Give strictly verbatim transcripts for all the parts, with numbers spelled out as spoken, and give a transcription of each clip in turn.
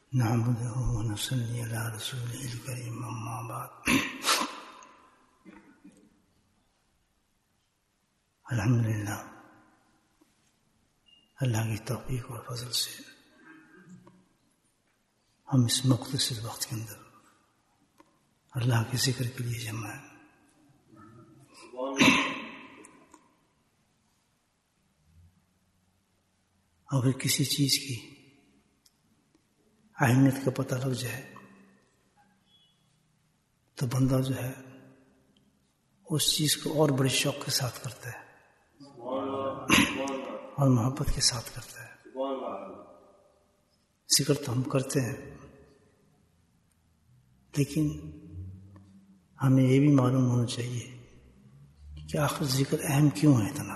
نعبده ونصلي على رسوله الكريم اما بعد. الحمدللہ اللہ کی توفیق اور فضل سے ہم اس مختصر وقت کے اندر اللہ کے ذکر کے لیے جمع ہیں. اگر کسی چیز کی اہمیت کا پتہ لگ جائے تو بندہ جو ہے اس چیز کو اور بڑے شوق کے ساتھ کرتا ہے اور محبت کے ساتھ کرتا ہے. ذکر تو ہم کرتے ہیں لیکن ہمیں یہ بھی معلوم ہونا چاہیے کہ آخر ذکر اہم کیوں ہے اتنا.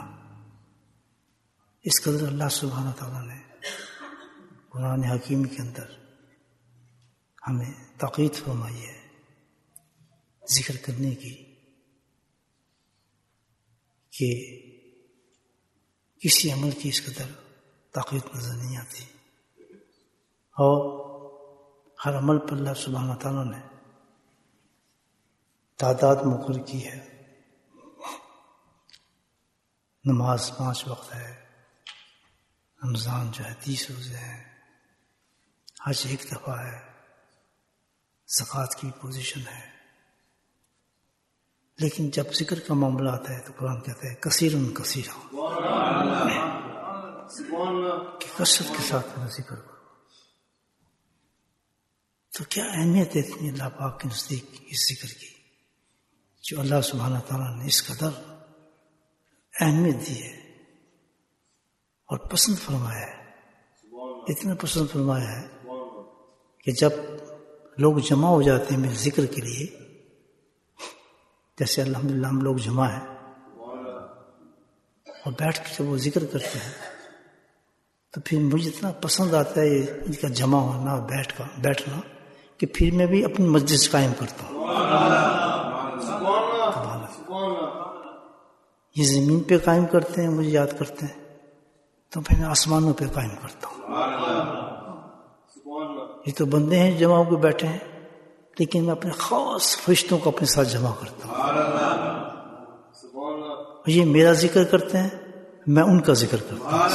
اس قدر اللہ سبحانہ تعالیٰ نے قرآن حکیم کے اندر ہمیں تاکید فرمائی ہے ذکر کرنے کی کہ کسی عمل کی اس قدر تاکید نظر نہیں آتی. اور ہر عمل پر اللہ سبحانہ تعالیٰ نے تعداد مقرر کی ہے. نماز پانچ وقت ہے، رمضان جو ہے تیس روزے ہیں، حج ایک دفعہ ہے، زکوٰۃ کی پوزیشن ہے. لیکن جب ذکر کا معاملہ آتا ہے تو قرآن کہتا ہے کثیرن کثیرا، کہ کثرت کے ساتھ ذکر کرو. تو کیا اہمیت ہے اتنی اللہ پاک کے نزدیک اس ذکر کی جو اللہ سبحانہ تعالیٰ نے اس قدر اہمیت دی ہے اور پسند فرمایا ہے. اتنا پسند فرمایا ہے کہ جب لوگ جمع ہو جاتے ہیں میرے ذکر کے لیے، جیسے الحمدللہ ہم لوگ جمع ہیں اور بیٹھ کے جب وہ ذکر کرتے ہیں تو پھر مجھے اتنا پسند آتا ہے ان کا جمع ہونا بیٹھ کا بیٹھنا کہ پھر میں بھی اپنی مسجد قائم کرتا ہوں. یہ زمین پہ قائم کرتے ہیں مجھے یاد کرتے ہیں تو پھر میں آسمانوں پہ قائم کرتا ہوں. یہ تو بندے ہیں جمع ہو کے بیٹھے ہیں لیکن میں اپنے خاص فرشتوں کو اپنے ساتھ جمع کرتا ہوں. یہ میرا ذکر کرتے ہیں، میں ان کا ذکر کرتا ہوں.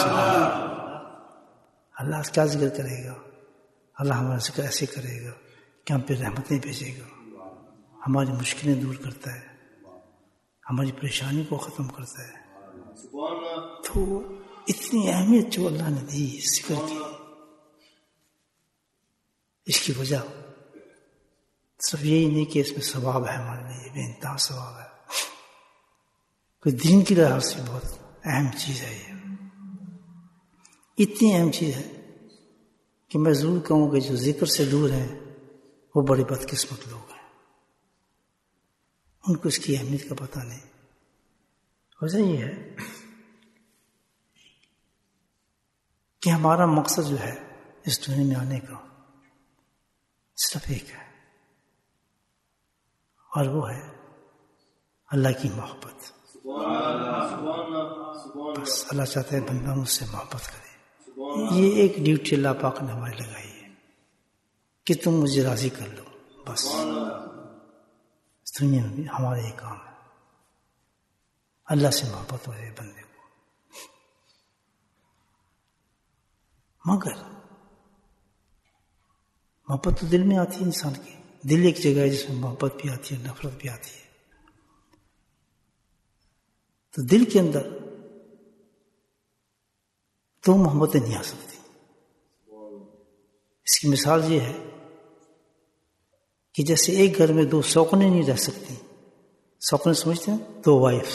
اللہ کیا ذکر کرے گا؟ اللہ ہمارا ذکر ایسے کرے گا کہ ہم پہ رحمتیں بھیجے گا، ہماری مشکلیں دور کرتا ہے، ہماری پریشانی کو ختم کرتا ہے. تو اتنی اہمیت جو اللہ نے دی ذکر کی، اس کی وجہ صرف یہی نہیں کہ اس میں ثواب ہے ہمارے لیے، بے انتہا ثواب ہے. کوئی دین کی لحاظ سے بہت اہم چیز ہے. یہ اتنی اہم چیز ہے کہ میں ضرور کہوں کہ جو ذکر سے دور ہیں وہ بڑے بدقسمت لوگ ہیں، ان کو اس کی اہمیت کا پتہ نہیں. وجہ یہ ہے کہ ہمارا مقصد جو ہے اس دنیا میں آنے کا صرف ایک ہے اور وہ ہے اللہ کی محبت. بس اللہ چاہتے ہیں بندہ مجھ سے محبت کرے. یہ ایک ڈیوٹی اللہ پاک نے ہمارے لگائی ہے کہ تم مجھے راضی کر لو. بس اس دنیا میں بھی ہمارا یہ کام ہے، اللہ سے محبت ہو جائے بندے کو. مگر محبت تو دل میں آتی ہے انسان کی. دل ایک جگہ ہے جس میں محبت بھی آتی ہے، نفرت بھی آتی ہے. تو دل کے اندر دو محبتیں نہیں آ سکتی. اس کی مثال یہ ہے کہ جیسے ایک گھر میں دو سوکنے نہیں رہ سکتی. سوکنے سمجھتے ہیں؟ دو وائفس.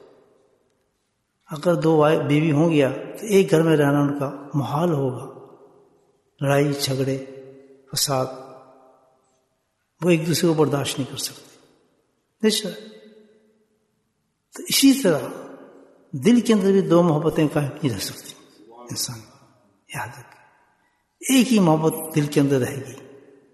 اگر دو وائف بیوی ہوں گیا تو ایک گھر میں رہنا ان کا محال ہوگا. لڑائی جھگڑے فساد وہ ایک دوسرے کو برداشت نہیں کر سکتے. تو اسی طرح دل کے اندر بھی دو محبتیں قائم نہیں رہ سکتی. انسان یاد رکھے ایک ہی محبت دل کے اندر رہے گی.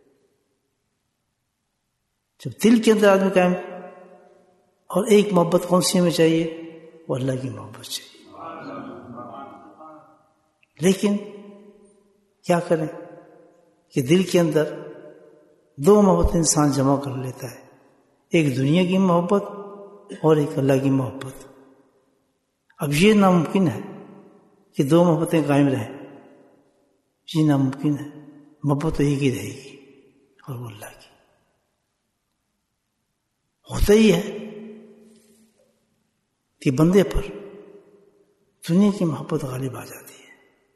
جب دل کے اندر آدمی قائم، اور ایک محبت کون سی ہمیں چاہیے؟ وہ اللہ کی محبت چاہیے. لیکن کیا کریں؟ کہ دل کے اندر دو محبت انسان جمع کر لیتا ہے، ایک دنیا کی محبت اور ایک اللہ کی محبت۔ اب یہ ناممکن ہے کہ دو محبتیں قائم رہیں، یہ ناممکن ہے۔ محبت تو ایک ہی رہے گی اور وہ اللہ کی۔ ہوتا ہی ہے کہ بندے پر دنیا کی محبت غالب آ جاتی ہے۔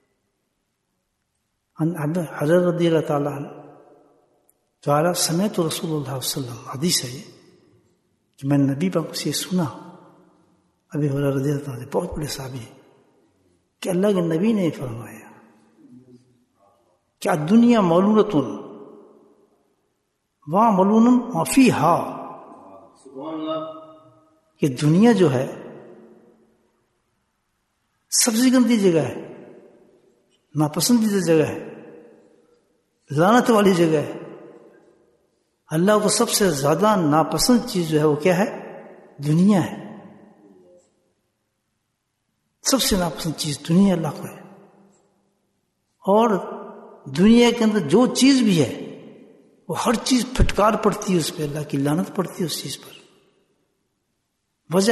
حضرت رضی اللہ تعالیٰ عنہ تعالیٰ سمیت رسول اللہ صلی اللہ علیہ وسلم، حدیث ہے یہ کہ میں نے نبی پاک سے سنا، ابھی ہریرہ رضی اللہ تعالیٰ بہت بڑے صحابی ہیں، کہ اللہ کے نبی نے فرمایا کہ دنیا مولونۃ وہاں مولون ما فیہا، کہ دنیا جو ہے سب سے گندی جگہ ہے، ناپسندیدہ جگہ ہے، لعنت والی جگہ ہے۔ اللہ کو سب سے زیادہ ناپسند چیز جو ہے وہ کیا ہے؟ دنیا ہے۔ سب سے ناپسند چیز دنیا اللہ کو ہے، اور دنیا کے اندر جو چیز بھی ہے وہ ہر چیز پھٹکار پڑتی ہے اس پہ، اللہ کی لعنت پڑتی ہے اس چیز پر۔ وجہ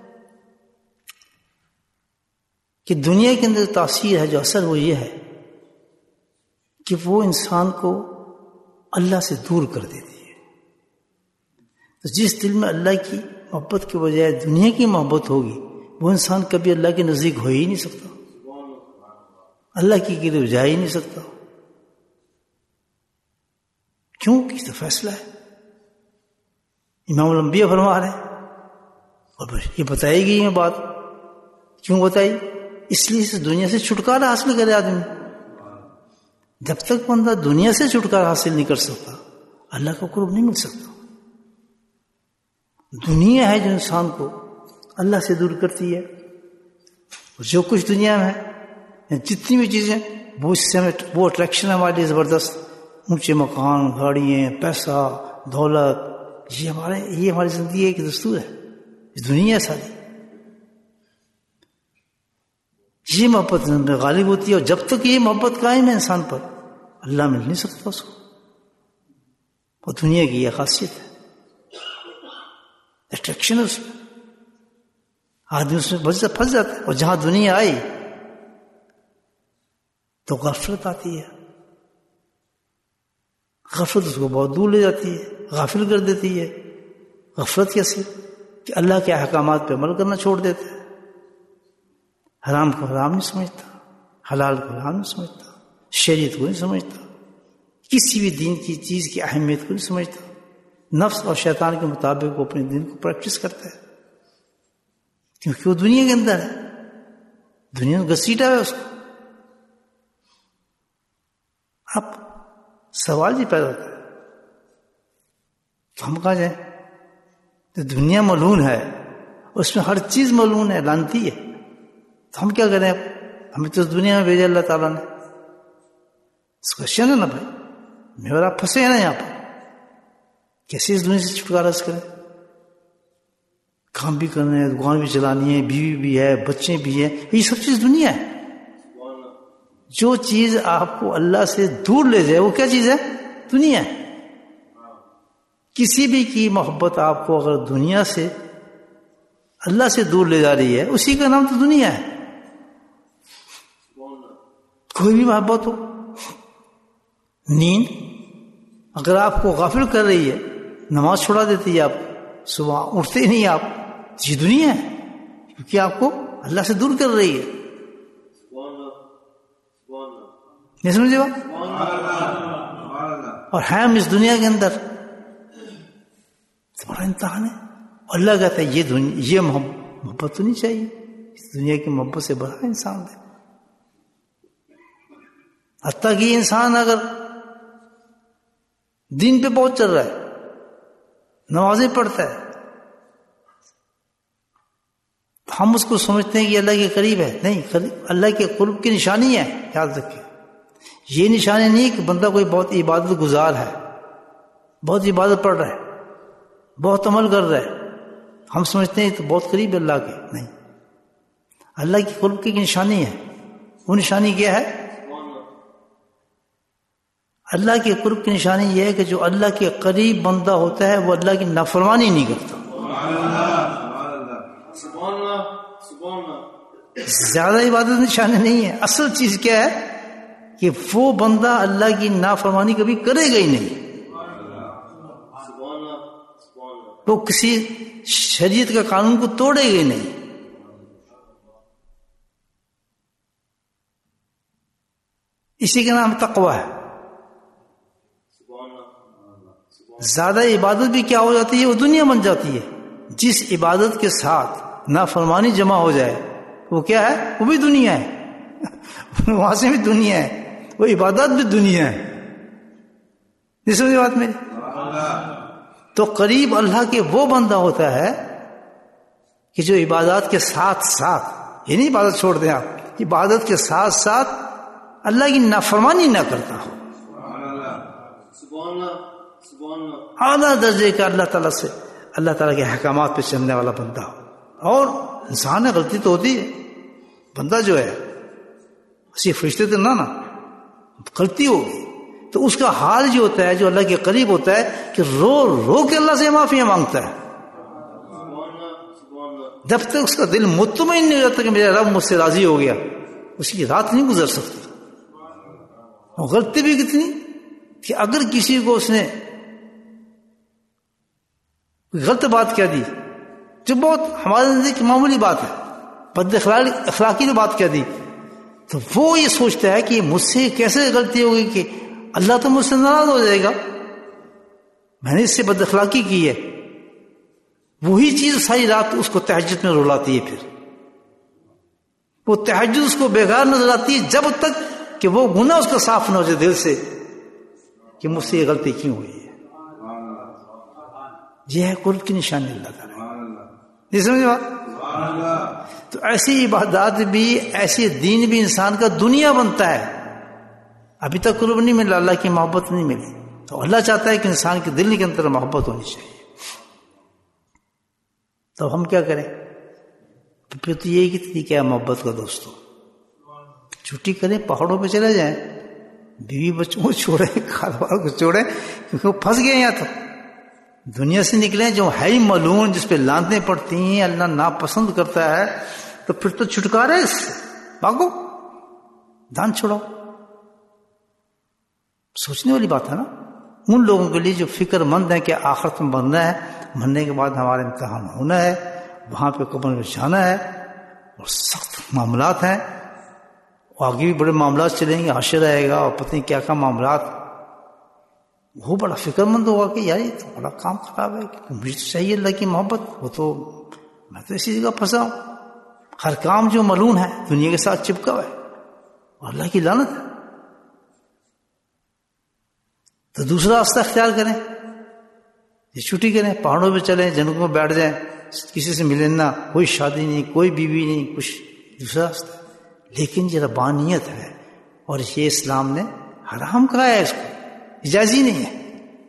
کہ دنیا کے اندر تاثیر ہے، جو اثر وہ یہ ہے کہ وہ انسان کو اللہ سے دور کر دیتی ہے۔ تو جس دل میں اللہ کی محبت کے بجائے دنیا کی محبت ہوگی، وہ انسان کبھی اللہ کے نزدیک ہو ہی نہیں سکتا، اللہ کی قریب جا ہی نہیں سکتا۔ کیوں؟ کہ تو فیصلہ ہے، امام الانبیاء فرما رہے ہیں، اور یہ بتائے گی یہ بات کیوں بتائی؟ اس لیے اس دنیا سے چھٹکارا حاصل کرے آدمی۔ جب تک بندہ دنیا سے چھٹکارا حاصل نہیں کر سکتا، اللہ کا قرب نہیں مل سکتا۔ دنیا ہے جو انسان کو اللہ سے دور کرتی ہے۔ جو کچھ دنیا میں ہے، جتنی بھی چیزیں، وہ اس سے ہمیں وہ اٹریکشن ہے ہمارے لیے زبردست، اونچے مکان، گاڑیاں، پیسہ، دولت، یہ ہمارے یہ ہماری زندگی ایک دستور ہے، دنیا ساری یہ محبت میں غالب ہوتی ہے، اور جب تک یہ محبت قائم ہے انسان پر، اللہ مل نہیں سکتا اس کو۔ وہ دنیا کی یہ خاصیت ہے، اٹریکشن ہے اس میں، آدمی اس میں پھنس جاتا ہے۔ اور جہاں دنیا آئی تو غفلت آتی ہے، غفلت اس کو بہت دور لے جاتی ہے، غافل کر دیتی ہے۔ غفلت کیسے؟ کہ اللہ کے احکامات پہ عمل کرنا چھوڑ دیتے ہیں، حرام کو حرام نہیں سمجھتا، حلال کو حلال نہیں سمجھتا، شریعت کو نہیں سمجھتا، کسی بھی دین کی چیز کی اہمیت کو نہیں سمجھتا، نفس اور شیطان کے مطابق وہ اپنے دین کو پریکٹس کرتا ہے، کیونکہ وہ دنیا کے اندر ہے، دنیا میں گھسیٹا ہے اس کو۔ اب سوال یہ پیدا ہوتا ہے تو ہم کہاں جائیں؟ تو دنیا ملعون ہے، اس میں ہر چیز ملعون ہے، لعنتی ہے، تو ہم کیا کریں؟ ہمیں تو اس دنیا میں بھیجا اللہ تعالیٰ نے، اس کوشچن ہے نا بھائی، میں اور آپ پھنسے ہیں نا یہاں پر، کیسے اس دنیا سے چھٹکارا اس کریں؟ کام بھی کرنا ہے، دکان بھی چلانی ہے، بیوی بھی ہے، بچے بھی ہیں، یہ سب چیز دنیا ہے۔ جو چیز آپ کو اللہ سے دور لے جائے وہ کیا چیز ہے؟ دنیا ہے۔ کسی بھی کی محبت آپ کو اگر دنیا سے اللہ سے دور لے جا رہی ہے، اسی کا نام تو دنیا ہے۔ کوئی بھی محبت ہو، نیند اگر آپ کو غافل کر رہی ہے، نماز چھوڑا دیتی ہے، آپ صبح اٹھتے ہی نہیں آپ، یہ دنیا ہے، کیونکہ آپ کو اللہ سے دور کر رہی ہے۔ نہیں سمجھے بات؟ اور ہم اس دنیا کے اندر بڑا امتحان ہے، اللہ کہتا ہے یہ دنیا یہ محبت تو نہیں چاہیے، اس دنیا کی محبت سے بڑا انسان ہے۔ حتیٰ کہ انسان اگر دین پہ بہت چل رہا ہے، نمازیں پڑھتا ہے، ہم اس کو سمجھتے ہیں کہ اللہ کے قریب ہے، نہیں، اللہ کے قرب کی نشانی ہے۔ یاد رکھیں، یہ نشانی نہیں کہ بندہ کوئی بہت عبادت گزار ہے، بہت عبادت پڑھ رہا ہے، بہت عمل کر رہا ہے، ہم سمجھتے ہیں تو بہت قریب ہے اللہ کے، نہیں، اللہ کی قرب کی نشانی ہے۔ وہ نشانی کیا ہے؟ اللہ کے قرب کی نشانی یہ ہے کہ جو اللہ کے قریب بندہ ہوتا ہے وہ اللہ کی نافرمانی نہیں کرتا. زیادہ عبادت نشانی نہیں ہے. اصل چیز کیا ہے کہ وہ بندہ اللہ کی نافرمانی کبھی کرے گا ہی نہیں. وہ کسی شریعت کا قانون کو توڑے گا ہی نہیں. اسی کا نام تقویٰ ہے. زیادہ عبادت بھی کیا ہو جاتی ہے؟ وہ دنیا بن جاتی ہے. جس عبادت کے ساتھ نافرمانی جمع ہو جائے وہ کیا ہے؟ وہ بھی دنیا ہے. وہاں سے بھی دنیا ہے, وہ عبادت بھی دنیا ہے. جس میں بات میری تو قریب اللہ کے وہ بندہ ہوتا ہے کہ جو عبادات کے ساتھ ساتھ, یہ نہیں عبادت چھوڑ دیں آپ, عبادت کے ساتھ ساتھ اللہ کی نافرمانی نہ کرتا ہو. اعلیٰ درجے کا اللہ تعالیٰ سے, اللہ تعالیٰ کے احکامات پہ چلنے والا بندہ ہو. اور انسان ہے, غلطی تو ہوتی ہے. بندہ جو ہے اسی فرشتے تو نہ نا غلطی ہوگی تو اس کا حال جو ہوتا ہے, جو اللہ کے قریب ہوتا ہے, کہ رو رو کے اللہ سے معافیاں مانگتا ہے. جب تک اس کا دل مطمئن نہیں رہتا کہ میرا رب مجھ سے راضی ہو گیا, اس کی رات نہیں گزر سکتی. اور غلطی بھی کتنی کہ اگر کسی کو اس نے غلط بات کہہ دی, جو بہت ہمارے نزدیک معمولی بات ہے, بد اخلاقی بات کہہ دی, تو وہ یہ سوچتا ہے کہ مجھ سے کیسے غلطی ہوگی کہ اللہ تو مجھ سے ناراض ہو جائے گا, میں نے اس سے بد اخلاقی کی ہے. وہی چیز ساری رات اس کو تہجد میں رلاتی ہے. پھر وہ تہجد اس کو بیکار نظر آتی ہے جب تک کہ وہ گناہ اس کا صاف نہ ہو جائے دل سے کہ مجھ سے یہ غلطی کیوں ہوئی ہے. یہ ہے قرب کی نشانی اللہ تعالیٰ. یہ سمجھے بات؟ تو ایسی عبادات بھی, ایسی دین بھی انسان کا دنیا بنتا ہے. ابھی تک قرب نہیں ملا, اللہ کی محبت نہیں ملی, تو اللہ چاہتا ہے کہ انسان کے دل کے اندر محبت ہونی چاہیے. تو ہم کیا کریں؟ تو پھر تو یہی کہ طریقہ ہے محبت کا دوستوں, چھٹی کریں, پہاڑوں پہ چلے جائیں, بیوی بچوں کو چھوڑیں, کاروبار کو چھوڑیں, کیونکہ وہ پھنس گئے یا تو دنیا سے نکلیں جو ہے ہی ملعون, جس پہ لانتیں پڑتی ہیں, اللہ ناپسند کرتا ہے, تو پھر تو چھٹکارا ہے اس سے. بھاگو, دان چھوڑو. سوچنے والی بات ہے نا ان لوگوں کے لیے جو فکر مند ہیں کہ آخرت میں مرنا ہے, مرنے کے بعد ہمارا امتحان ہونا ہے, وہاں پہ قبر میں جانا ہے, اور سخت معاملات ہیں, آگے بھی بڑے معاملات چلیں گے, حشر آئے گا اور پتہ نہیں کیا کیا معاملات. وہ بڑا فکر مند ہوگا کہ یار یہ تو بڑا کام خراب ہے, کہ مجھے تو چاہیے اللہ کی محبت, وہ تو میں تو اسی جگہ پھنسا ہوں. ہر کام جو ملعون ہے دنیا کے ساتھ چپکا ہوا ہے اور اللہ کی لعنت ہے. تو دوسرا راستہ اختیار کریں, یہ چھٹی کریں, پہاڑوں پہ چلیں, جنگلوں میں بیٹھ جائیں, کسی سے ملیں نہ, کوئی شادی نہیں, کوئی بیوی نہیں, کچھ. دوسرا راستہ. لیکن یہ ربانیت ہے اور یہ اسلام نے حرام کہا ہے, اس کو اجازی نہیں ہے.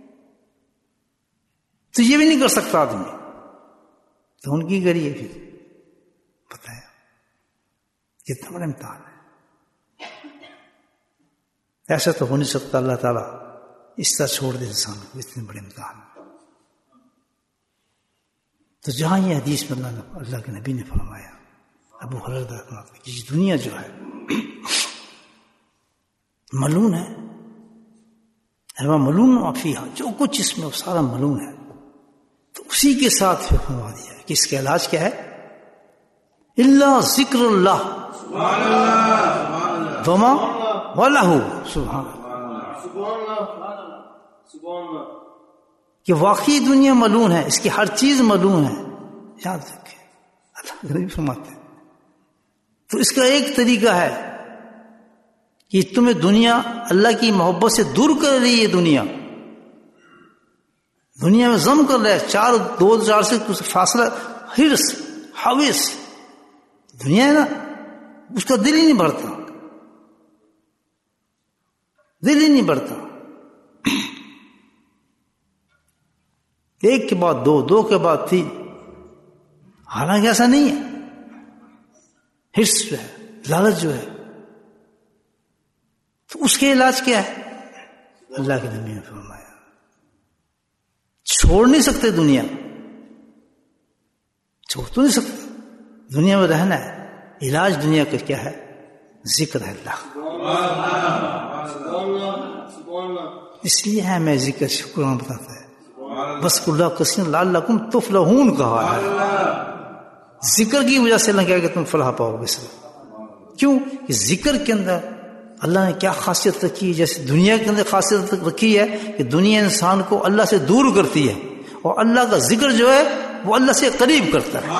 تو یہ بھی نہیں کر سکتا آدمی, تو ان کی کریے پھر. پتہ ہے کتنا بڑا امتحان ہے. ایسا تو ہو نہیں سکتا اللہ تعالیٰ اس طرح چھوڑ دے انسان کو, اتنے بڑے امتحان. تو جہاں یہ حدیث میں اللہ, اللہ کے نبی نے فرمایا, ابو ہریرہ کہ یہ دنیا جو ہے ملعون ہے, ملعون فیہا, جو کچھ اس میں وہ سارا ملعون ہے. تو اسی کے ساتھ پھر فرما دیا کہ اس کا علاج کیا ہے؟ الا ذکر اللہ وما ولہ سبحان اللہ. کہ واقعی دنیا ملعون ہے, اس کی ہر چیز ملعون ہے, یاد رکھیں. اللہ کے نبی فرماتے ہیں. تو اس کا ایک طریقہ ہے کہ تمہیں دنیا اللہ کی محبت سے دور کر رہی ہے. دنیا دنیا میں ضم کر رہا ہے, چار دو چار سے کچھ فاصلہ, ہرس حوث دنیا ہے نا, اس کا دل ہی نہیں بھرتا, دل ہی نہیں بھرتا. ایک کے بعد دو, دو کے بعد تین. حالانکہ ایسا نہیں ہے. ہرس جو ہے, لالچ جو ہے, تو اس کے علاج کیا ہے؟ اللہ کے نبی نے فرمایا چھوڑ نہیں سکتے دنیا، چھوڑ تو نہیں سکتے، دنیا میں رہنا ہے، علاج دنیا کا کیا ہے؟ ذکر ہے اللہ، اس لیے ہے میں ذکر شکران بتاتا ہے، بس اللہ کثیر لعلکم تفلحون کہا ہے، ذکر کی وجہ سے اللہ کہا کہ تم فلاح پاؤ گے سر۔ کیوں کہ ذکر کے اندر اللہ نے کیا خاصیت رکھی ہے؟ جیسے دنیا کے اندر خاصیت رکھی ہے کہ دنیا انسان کو اللہ سے دور کرتی ہے، اور اللہ کا ذکر جو ہے وہ اللہ سے قریب کرتا ہے۔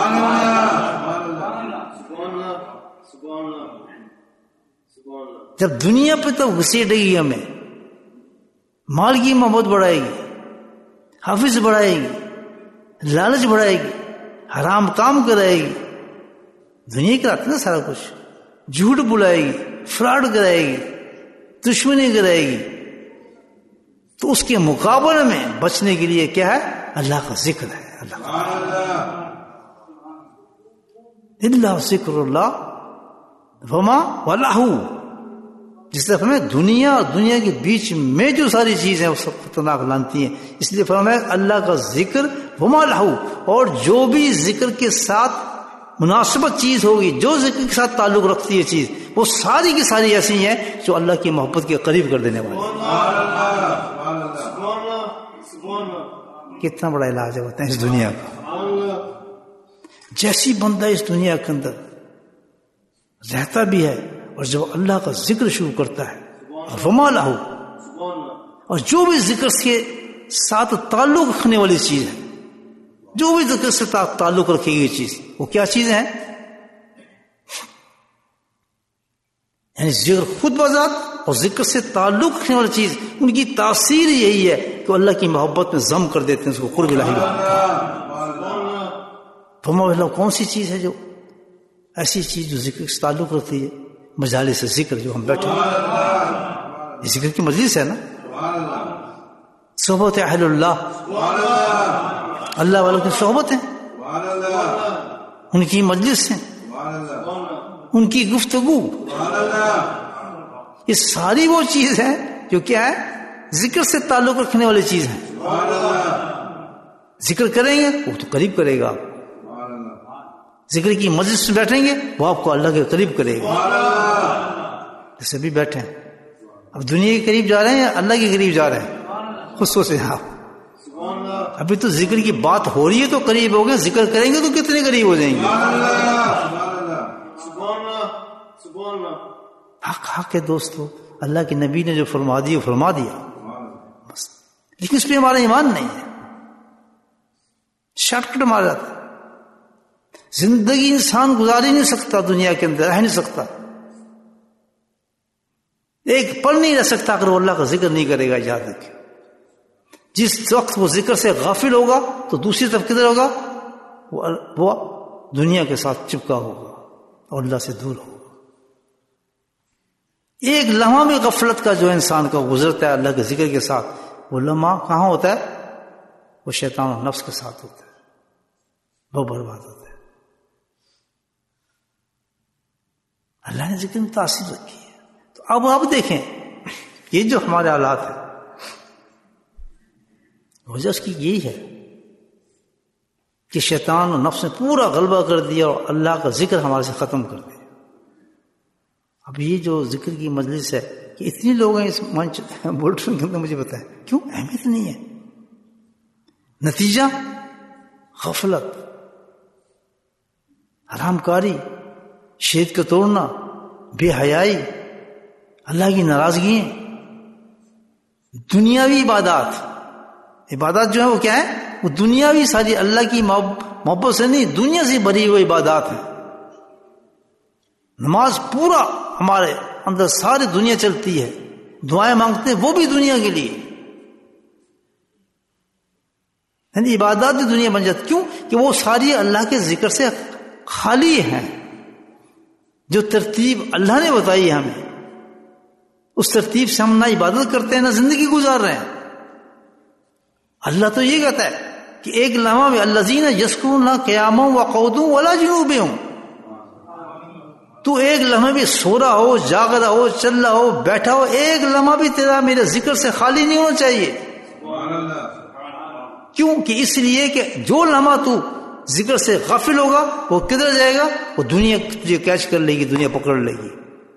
جب دنیا پہ تو گھسیٹے گی ہمیں، مال کی محبت بڑھائے گی، حافظ بڑھائے گی، لالچ بڑھائے گی، حرام کام کرائے گی، دنیا کراتی نا سارا کچھ، جھوٹ بلائے گی، فراڈ کرائے گی، دشمنی کرائے گی، تو اس کے مقابلے میں بچنے کے لیے کیا ہے؟ اللہ کا ذکر ہے۔ اللہ کا اللہ ذکر اللہ وما ولہو، جس طرح ہمیں دنیا اور دنیا کے بیچ میں جو ساری چیزیں وہ سب خطرناک لانتی ہیں، اس لیے فرمایا اللہ کا ذکر وما لہو، اور جو بھی ذکر کے ساتھ مناسبت چیز ہوگی، جو ذکر کے ساتھ تعلق رکھتی ہے چیز، وہ ساری کی ساری ایسی ہیں جو اللہ کی محبت کے قریب کر دینے والی۔ کتنا بڑا علاج ہے بتائیں اس دنیا کا۔ جیسی بندہ اس دنیا کے اندر رہتا بھی ہے اور جب اللہ کا ذکر شروع کرتا ہے وما لہو، اور جو بھی ذکر کے ساتھ تعلق رکھنے والی چیز ہے، جو بھی ذکر سے تعلق رکھے گی چیز، وہ کیا چیزیں ہیں؟ یعنی ذکر خود بذات اور ذکر سے تعلق رکھنے والی چیز، ان کی تاثیر یہی ہے کہ اللہ کی محبت میں ضم کر دیتے ہیں، اس کو قرب الہی ہوتا ہے۔ وما لہو کون سی چیز ہے؟ جو ایسی چیز جو ذکر سے تعلق رکھتی ہے، مجالس ذکر، جو ہم بیٹھے ہیں، یہ ذکر کی مجلس ہے نا، صحبت اہل اللہ، اللہ والوں کی صحبت ہے، ان کی مجلس ہے، ان کی گفتگو، یہ ساری وہ چیز ہے جو کیا ہے؟ ذکر سے تعلق رکھنے والی چیز ہے۔ ذکر کریں گے وہ تو قریب کرے گا، ذکر کی مجلس میں بیٹھیں گے وہ آپ کو اللہ کے قریب کرے گا۔ جیسے بھی بیٹھے ہیں، اب دنیا کے قریب جا رہے ہیں یا اللہ کے قریب جا رہے ہیں؟ خود سوچیں آپ، ابھی تو ذکر کی بات ہو رہی ہے تو قریب ہو گئے، ذکر کریں گے تو کتنے قریب ہو جائیں گے؟ حق حق ہے دوستو، اللہ کے نبی نے جو فرما دیا فرما دیا بس، لیکن اس پہ ہمارا ایمان نہیں ہے، شارٹ کٹ مارا جاتا ہے۔ زندگی انسان گزار ہی نہیں سکتا دنیا کے اندر، رہ نہیں سکتا، ایک پل نہیں رہ سکتا اگر وہ اللہ کا ذکر نہیں کرے گا۔ یاد رکھیں، جس وقت وہ ذکر سے غافل ہوگا تو دوسری طرف کدھر ہوگا؟ وہ دنیا کے ساتھ چپکا ہوگا اور اللہ سے دور ہوگا۔ ایک لمحہ بھی غفلت کا جو انسان کا گزرتا ہے اللہ کے ذکر کے ساتھ، وہ لمحہ کہاں ہوتا ہے؟ وہ شیطان و نفس کے ساتھ ہوتا ہے، وہ برباد ہوتا ہے۔ اللہ نے ذکر میں تاثیر رکھی ہے۔ تو اب آپ دیکھیں یہ جو ہمارے حالات ہیں، وجہ اس کی یہی ہے کہ شیطان و نفس نے پورا غلبہ کر دیا اور اللہ کا ذکر ہمارے سے ختم کر دیا۔ اب یہ جو ذکر کی مجلس ہے کہ اتنے لوگ ہیں اس منچ بولٹرن کے اندر، مجھے بتائیں کیوں؟ اہمیت نہیں ہے۔ نتیجہ غفلت، حرام کاری، شہد کا توڑنا، بے حیائی، اللہ کی ناراضگی، دنیاوی عبادات۔ عبادات جو ہے وہ کیا ہے؟ وہ دنیاوی ساری، اللہ کی محبت سے نہیں، دنیا سے بھری ہوئی عبادات ہیں۔ نماز پورا ہمارے اندر ساری دنیا چلتی ہے، دعائیں مانگتے ہیں وہ بھی دنیا کے لیے، یعنی عبادات بھی دنیا بن جاتی۔ کیوں کہ وہ ساری اللہ کے ذکر سے خالی ہیں۔ جو ترتیب اللہ نے بتائی ہے ہمیں، اس ترتیب سے ہم نہ عبادت کرتے ہیں نہ زندگی گزار رہے ہیں۔ اللہ تو یہ کہتا ہے کہ ایک لمحہ میں الذین یذکرون قیاما وقعودا وعلی جنوبہم، تو ایک لمحہ بھی سو رہا ہو، جاگ رہا ہو، چل رہا ہو، بیٹھا ہو، ایک لمحہ بھی تیرا میرے ذکر سے خالی نہیں ہونا چاہیے. کیوں؟ کہ اس لیے کہ جو لمحہ تو ذکر سے غافل ہوگا وہ کدھر جائے گا؟ وہ دنیا تجھے کیچ کر لے گی، دنیا پکڑ لے گی.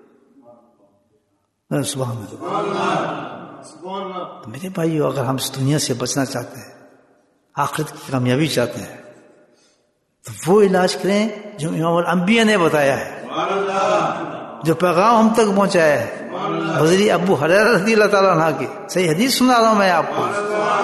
سبحان اللہ. تو میرے بھائیو، اگر ہم اس دنیا سے بچنا چاہتے ہیں، آخرت کی کامیابی چاہتے ہیں، تو وہ علاج کریں جو امام الانبیاء نے بتایا ہے، جو پیغام ہم تک پہنچایا ہے حضرت ابو ہریرہ رضی اللہ تعالیٰ عنہ کی صحیح حدیث سنا رہا ہوں میں آپ کو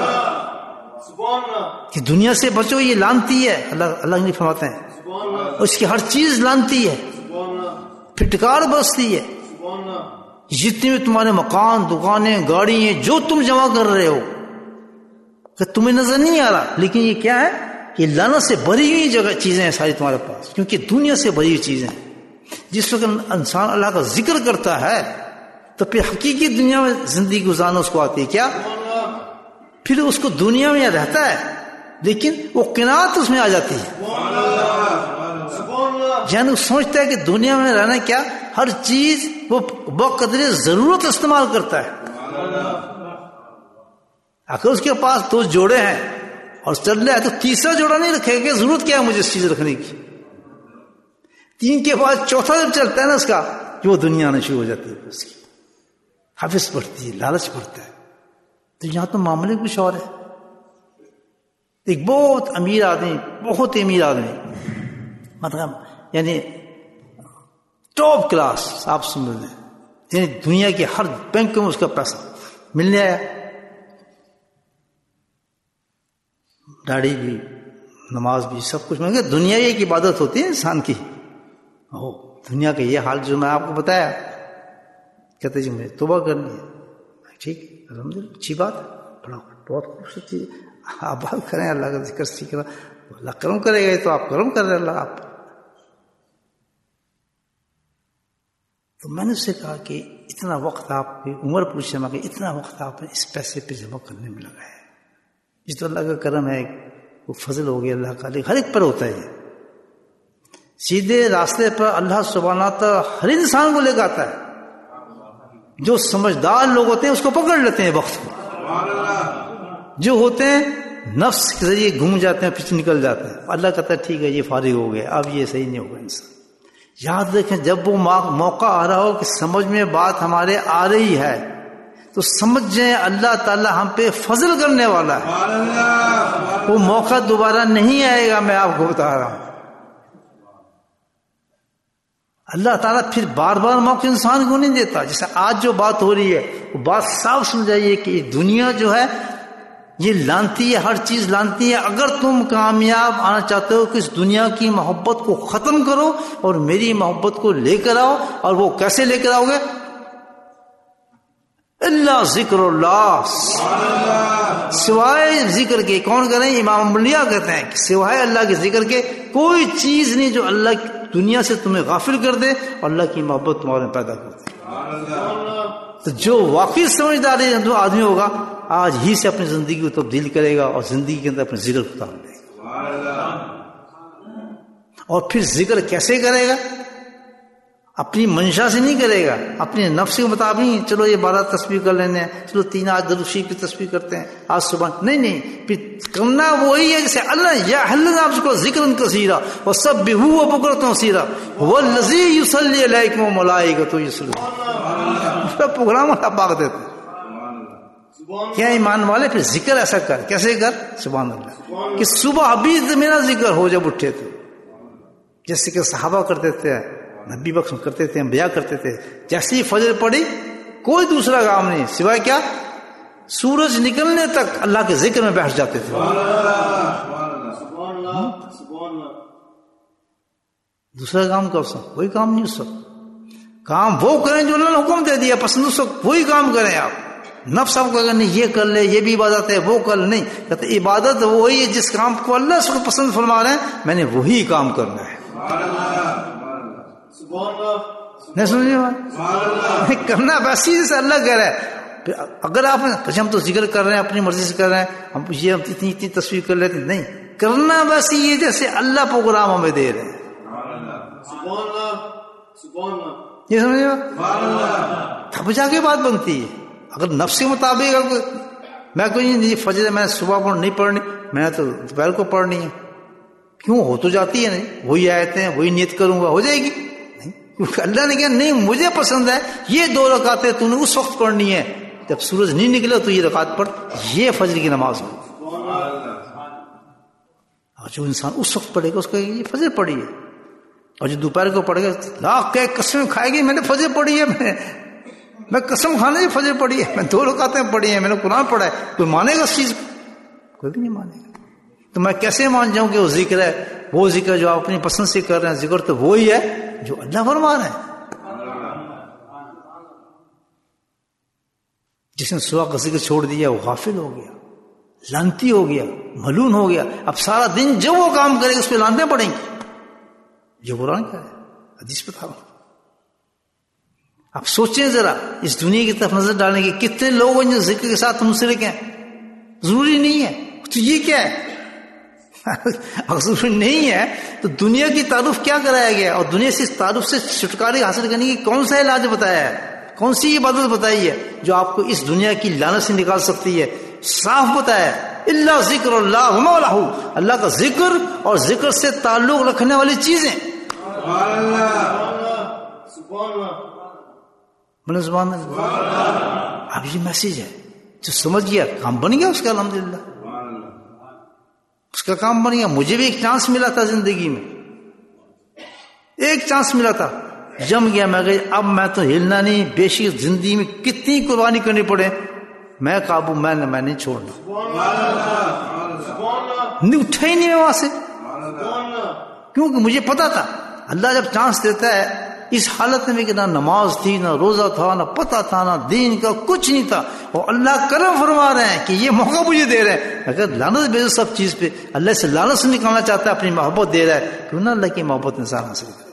کہ دنیا سے بچو، یہ لانتی ہے. اللہ اللہ نے فرماتے ہیں اس کی ہر چیز لانتی ہے، پھٹکار برستی ہے. جتنے بھی تمہارے مکان، دکانیں، گاڑی ہیں، جو تم جمع کر رہے ہو کہ تمہیں نظر نہیں آ رہا، لیکن یہ کیا ہے؟ یہ لعنت سے بھری ہوئی جگہ چیزیں ہیں ساری تمہارے پاس، کیونکہ دنیا سے بھری ہوئی چیزیں ہیں. جس وقت انسان اللہ کا ذکر کرتا ہے تو پھر حقیقی دنیا میں زندگی گزارنا اس کو آتی ہے. کیا؟ پھر اس کو دنیا میں رہتا ہے لیکن وہ قناعت اس میں آ جاتی ہے. یعنی سوچتا ہے کہ دنیا میں رہنا کیا، ہر چیز وہ بقدر ضرورت استعمال کرتا ہے. اگر اس کے پاس دو جوڑے ہیں اور چل رہا ہے تو تیسرا جوڑا نہیں رکھے گا کہ ضرورت کیا ہے مجھے اس چیز رکھنے کی. تین کے بعد چوتھا جب چلتا ہے نا اس کا، جو دنیا آنا شروع ہو جاتی ہے، اس کی حفظ بڑھتی ہے، لالچ بڑھتا ہے. تو یہاں تو معاملے کچھ اور ہے. ایک بہت امیر آدمی، بہت امیر آدمی، مطلب یعنی ٹاپ کلاس، آپ سمجھ لیں، یعنی دنیا کے ہر بینک میں اس کا پیسہ ملنے آیا، داڑھی بھی، نماز بھی، سب کچھ مل گیا. دنیا ایک عبادت ہوتی ہے انسان کی. او دنیا کا یہ حال جو میں آپ کو بتایا، کہتے جی مجھے توبہ کرنی ہے. ٹھیک، الحمد للہ، اچھی بات ہے، بڑا بہت خوبصورت چیز. آپ بات کریں اللہ کا ذکر سیکھنا، اللہ کرم کرے گا. تو آپ کرم کر رہے اللہ آپ. تو میں نے اس سے کہا کہ اتنا وقت آپ کی عمر پوچھے میں کہ اتنا وقت آپ نے اس پیسے پہ جمع کرنے میں لگا ہے. جس تو اللہ کا کرم ہے، وہ فضل ہو گیا اللہ کا، ہر ایک پر ہوتا ہے. سیدھے راستے پر اللہ سبحانہ تعالیٰ ہر انسان کو لے کے آتا ہے. جو سمجھدار لوگ ہوتے ہیں اس کو پکڑ لیتے ہیں وقت کو، جو ہوتے ہیں نفس کے ذریعے گھوم جاتے ہیں، پیچھے نکل جاتے ہیں. اللہ کہتا ہے ٹھیک ہے یہ فارغ ہو گیا، اب یہ صحیح نہیں ہوگا انسان. یاد رکھیں جب وہ موقع آ رہا ہو کہ سمجھ میں بات ہمارے آ رہی ہے تو سمجھ جائیں اللہ تعالیٰ ہم پہ فضل کرنے والا ہے. وہ موقع دوبارہ نہیں آئے گا، میں آپ کو بتا رہا ہوں. اللہ تعالیٰ پھر بار بار موقع انسان کو نہیں دیتا. جیسے آج جو بات ہو رہی ہے وہ بات صاف سمجھائیے کہ دنیا جو ہے یہ لانتی ہے، ہر چیز لانتی ہے. اگر تم کامیاب آنا چاہتے ہو کہ اس دنیا کی محبت کو ختم کرو اور میری محبت کو لے کر آؤ. اور وہ کیسے لے کر آؤ گے؟ اللہ ذکر اللہ، سوائے ذکر کے. کون کریں؟ امام اولیاء کہتے ہیں کہ سوائے اللہ کے ذکر کے کوئی چیز نہیں جو اللہ کی دنیا سے تمہیں غافل کر دے اور اللہ کی محبت تمہارے میں پیدا کر دے. تو جو واقعی سمجھدار آدمی ہوگا آج ہی سے اپنی زندگی کو تبدیل کرے گا اور زندگی کے اندر اپنے ذکر کو اتار دے گا. اور پھر ذکر کیسے کرے گا؟ اپنی منشا سے نہیں کرے گا، اپنے نفس کے مطابق. چلو یہ بارہ تسبیح کر لینے ہیں، چلو تین آج درود شریف کی تسبیح کرتے ہیں آج صبح. نہیں نہیں، پھر کرنا وہی ہے جیسے اللہ یا حلنا آپ کو ذکر کثیرا وسبحوہ بکرۃ واصیلا والذی یصلی علیکم وملائکۃ یصلون. پروگرام اللہ پاک دیتے کیا ایمان والے پھر ذکر ایسا کر. کیسے کر؟ سبحان اللہ، کہ صبح ابھی میرا ذکر ہو جب اٹھے تھے، جیسے کہ صحابہ کرتے تھے، نبی بخش کرتے تھے، انبیاء کرتے تھے. جیسے ہی فجر پڑی کوئی دوسرا کام نہیں سوائے کیا؟ سورج نکلنے تک اللہ کے ذکر میں بیٹھ جاتے تھے. دوسرا کام کا سب کوئی کام نہیں. اس وقت کام وہ کریں جو اللہ نے حکم دے دیا، پسند اس وقت وہی کام کریں. آپ نفس آپ کو نہیں یہ کر لے، یہ بھی عبادت ہے، وہ کر نہیں. کہتے عبادت وہی ہے جس کام کو اللہ اس کو پسند فرما رہے ہیں، میں نے وہی کام کرنا ہے. نہیں سمجھے؟ کرنا ویسی جیسے اللہ کہہ رہا ہے. اگر آپ ہم تو ذکر کر رہے ہیں اپنی مرضی سے کر رہے ہیں، ہم یہ اتنی اتنی تصویر کر لیتے نہیں. کرنا ویسی یہ جیسے اللہ پروگرام ہمیں دے رہے ہیں. یہ سمجھے گا، تب جا کے بات بنتی ہے. اگر نفس کے مطابق میں کوئی نہیں فجر میں صبح پڑھ نہیں پڑھنی، میں تو دوپہر کو پڑھنی ہے، کیوں ہو تو جاتی ہے، نہیں وہی آیتیں وہی نیت کروں گا ہو جائے گی نہیں، کیونکہ اللہ نے کہا نہیں مجھے پسند ہے یہ دو رکعتیں تو نے اس وقت پڑھنی ہے جب سورج نہیں نکلا تو یہ رکعت پڑھ، یہ فجر کی نماز ہو. اور جو انسان اس وقت پڑھے گا اس کا یہ فجر پڑھی ہے، اور جو دوپہر کو پڑھے گا لاکھ کے قسم کھائے گی میں نے فجر پڑھی ہے، میں میں قسم کھانا یہ فجر پڑھی ہے، میں دو رکعتیں پڑھی ہیں، میں نے قرآن پڑھا ہے. کوئی مانے گا اس چیز کو؟ کوئی بھی نہیں مانے گا. تو میں کیسے مان جاؤں کہ وہ ذکر ہے، وہ ذکر جو آپ اپنی پسند سے کر رہے ہیں، ذکر تو وہی ہے جو اللہ فرما رہے ہیں. جس نے صبح کا ذکر چھوڑ دیا وہ غافل ہو گیا، لعنتی ہو گیا، ملعون ہو گیا. اب سارا دن جو وہ کام کرے گا اس پہ لعنتیں پڑیں گی. یہ قرآن کیا ہے، حدیث بتا رہا ہوں. اب سوچیں ذرا اس دنیا کی طرف نظر ڈالیں گے کتنے لوگ ہیں جو ذکر کے ساتھ منسلک ہیں. ضروری نہیں ہے تو یہ کیا ہے اگر ضروری نہیں ہے تو دنیا کی تعارف کیا کرایا گیا، اور دنیا سے اس تعارف سے چھٹکارے حاصل کرنے کی کون سا علاج بتایا ہے، کون سی عبادت بتائی ہے جو آپ کو اس دنیا کی لعنت سے نکال سکتی ہے. صاف بتایا ہے اللہ ذکر اللہ وما لہ، اللہ کا ذکر اور ذکر سے تعلق رکھنے والی چیزیں. بولے سبحان اللہ. اب یہ میسج ہے جو سمجھ گیا کام بن گیا اس کا، الحمدللہ اس کا کام بن گیا. مجھے بھی ایک چانس ملا تھا زندگی میں، ایک چانس ملا تھا، جم گیا. میں گئی اب میں تو ہلنا نہیں، بے شک زندگی میں کتنی قربانی کرنی پڑے میں قابو میں نے میں نہیں چھوڑنا، نہیں اٹھا ہی نہیں میں وہاں سے، کیونکہ مجھے پتا تھا اللہ جب چانس دیتا ہے. اس حالت میں کہ نہ نماز تھی، نہ روزہ تھا، نہ پتہ تھا، نہ دین کا کچھ نہیں تھا، اور اللہ کرم فرما رہے ہیں کہ یہ موقع مجھے دے رہے ہیں. اگر لعنت بھیجو سب چیز پہ، اللہ سے لعنت سے نکالنا چاہتا ہے، اپنی محبت دے رہا ہے، کیوں نہ اللہ کی محبت انسان حاصل کرے.